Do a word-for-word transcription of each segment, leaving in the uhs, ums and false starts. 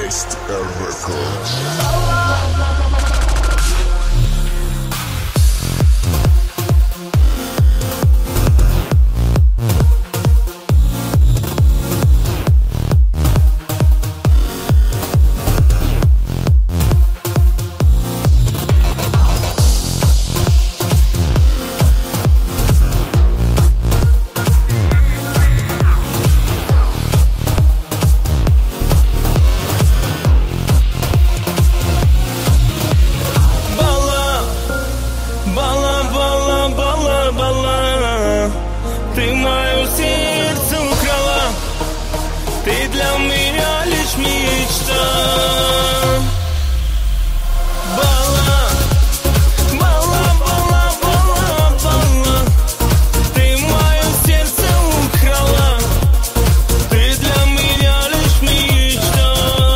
Best Records. Ты мое сердце украла, ты для меня лишь мечта. Бала, бала, бала, бала, бала, ты мое сердце украла, ты для меня лишь мечта.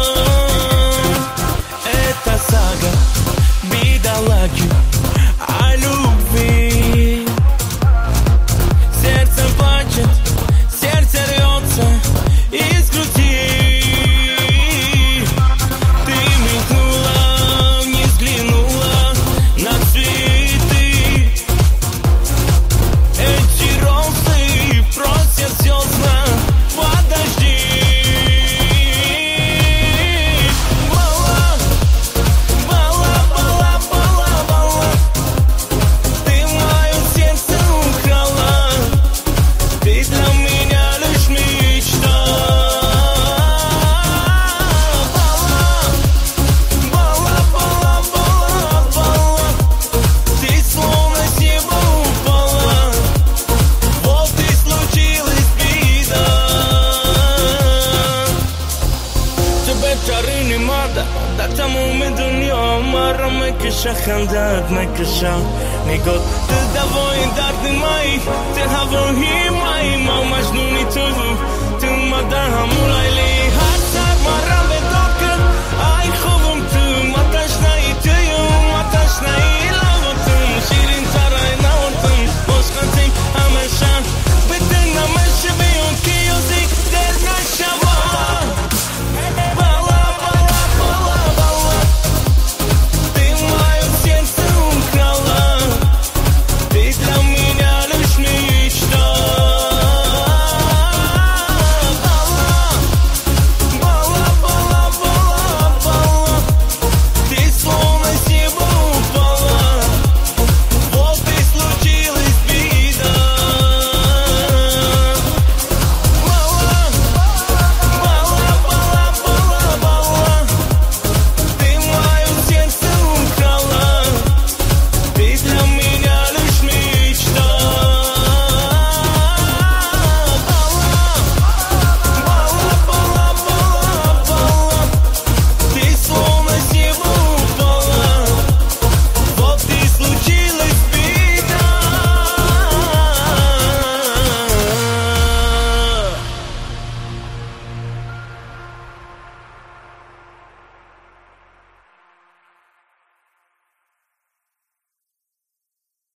Это сага бедолаги о любви. Сердце плачет, сердце рвется из груди. Ты мигнула, не взглянула на цветы. Эти розы просят слезно, подожди. Бала, бала, бала, бала, бала, ты мое сердце украла, ты для меня лишь мечта. Бала, бала, бала, бала, бала, ты словно с неба упала, вот и случилась беда. Тебе чари немає, та цьому ми дуньо марами киша хандат ми киша нігод. Ти давай дати май, ти говори май, мав мажну ні тулу, ти мада